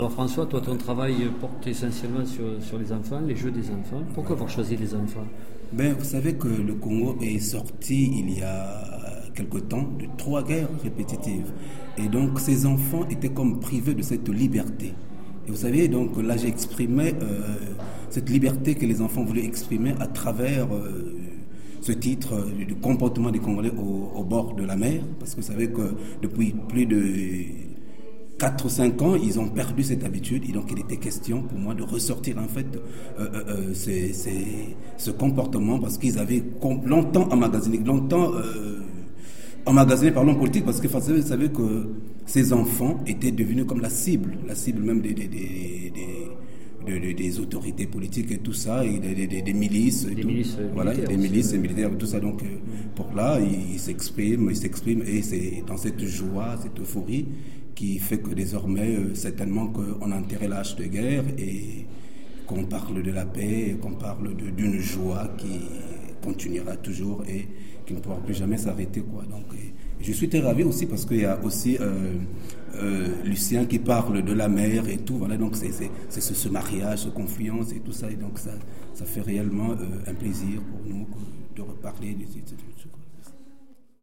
Alors François, toi ton travail porte essentiellement sur les enfants, les jeux des enfants. Pourquoi avoir choisi les enfants? Vous savez que le Congo est sorti il y a quelque temps de 3 guerres répétitives. Et donc ces enfants étaient comme privés de cette liberté. Et vous savez, donc là j'exprimais cette liberté que les enfants voulaient exprimer à travers ce titre du comportement des Congolais au bord de la mer. Parce que vous savez que depuis plus de 4 ou 5 ans, ils ont perdu cette habitude et donc il était question pour moi de ressortir en fait ce comportement parce qu'ils avaient longtemps emmagasiné par l'homme politique parce que vous savez que ces enfants étaient devenus comme la cible même des autorités politiques et tout ça, et des milices, et des tout. Milices voilà, militaires des milices aussi, et militaires, tout ça. Donc, pour là, ils s'expriment, et c'est dans cette joie, cette euphorie, qui fait que désormais, certainement, qu'on a enterré l'âge de guerre et qu'on parle de la paix, qu'on parle d'une joie qui continuera toujours et qui ne pourra plus jamais s'arrêter, quoi. Donc, je suis très ravi aussi parce qu'il y a aussi Lucien qui parle de la mer et tout. Voilà, donc c'est ce mariage, ce confiance et tout ça. Et donc ça fait réellement un plaisir pour nous de reparler de ces trucs.